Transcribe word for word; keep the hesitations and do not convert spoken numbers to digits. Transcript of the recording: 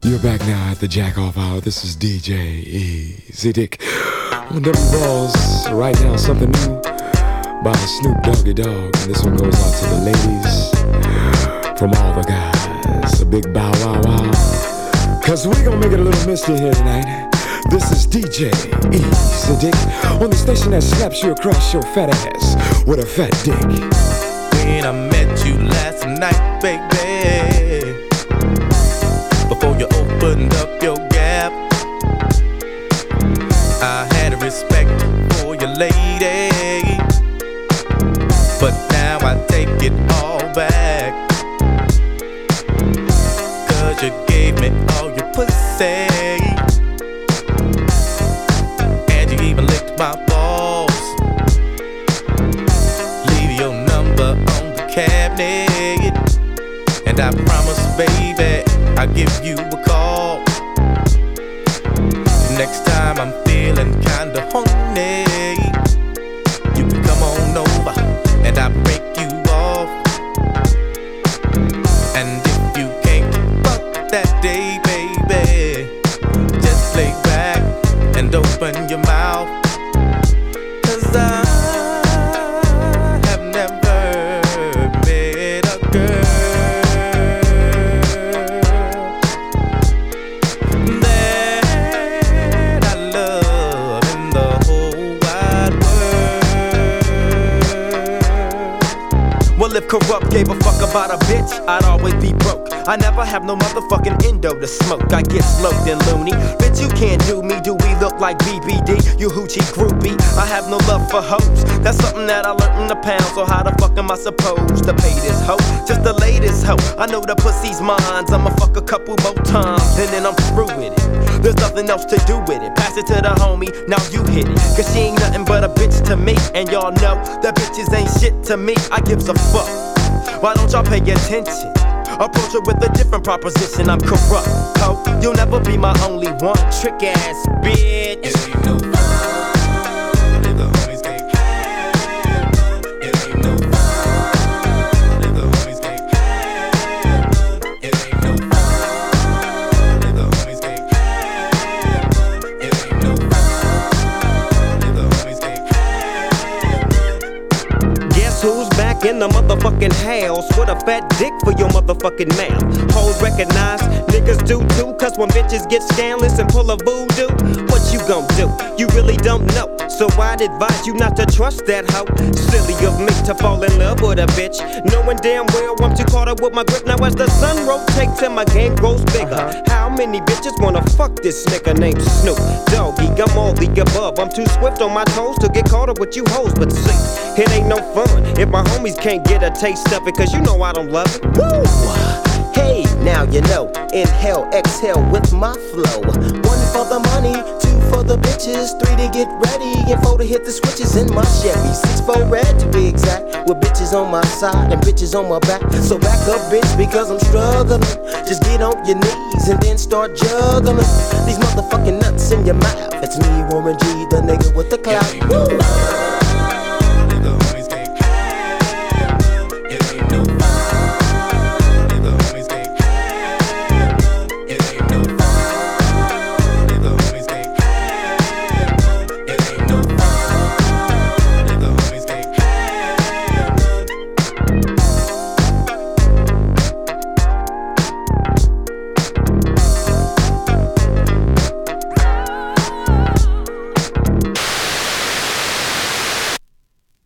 You're back now at the Jack Off Hour. This is D J Easy Dick on them balls. Right now, something new by Snoop Doggy Dogg. And this one goes out to the ladies from all the guys. A big bow wow wow. Cause we gonna make it a little misty here tonight. This is D J Easy Dick on the station that slaps you across your fat ass with a fat dick. When I met you last night, baby, before you opened up your gap, I had a respect for your lady, but now I take it all back. Cause you gave me all your pussy, and you even licked my balls. Leave your number on the cabinet, and I promise, baby, I'll give you a call. Next time I'm feeling kinda horny, you can come on over and I'll break you off. And if you can't fuck that day, baby, just lay back and open your mouth. Cause I have never met a girl if corrupt gave a fuck about a bitch, I'd always be broke. I never have no motherfucking endo to smoke. I get sloped and loony. Bitch, you can't do me. Do we look like B B D? You hoochie groupie. I have no love for hoes. That's something that I learned in the pound. So how the fuck am I supposed to pay this hoe? Just the latest hoe. I know the pussy's mine. I'ma fuck a couple more times and then I'm through with it. There's nothing else to do with it. Pass it to the homie, now you hit it. Cause she ain't nothing but a bitch to me. And y'all know that bitches ain't shit to me. I gives a fuck. Why don't y'all pay attention? Approach her with a different proposition. I'm corrupt, ho. You'll never be my only one. Trick ass bitch. It ain't no fun if the homies can't have none. It ain't no fun if the homies can't have none. It ain't no fun if the homies can't have none. It ain't no fun if the homies can't have none. Guess who's back in the motherfucking house with a fat dick for your motherfucking mouth? Hoes recognize, niggas do too. Cause when bitches get scandalous and pull a voodoo, what you gon' do? You really don't know. So I'd advise you not to trust that hoe. Silly of me to fall in love with a bitch, knowing damn well I'm too caught up with my grip. Now as the sun rotates and my game grows bigger, uh-huh. How many bitches wanna fuck this nigga named Snoop Doggy? I'm all the above. I'm too swift on my toes to get caught up with you hoes. But see, it ain't no fun if my homies can't get a taste of it. Cause you know I don't love it. Woo! Hey, now you know. Inhale, exhale with my flow. One for the money, two for the bitches, three to get ready, and four to hit the switches in my Chevy. Six for red to be exact, with bitches on my side and bitches on my back. So back up, bitch, because I'm struggling. Just get on your knees and then start juggling these motherfucking nuts in your mouth. It's me, Warren G, the nigga with the clout. Woo!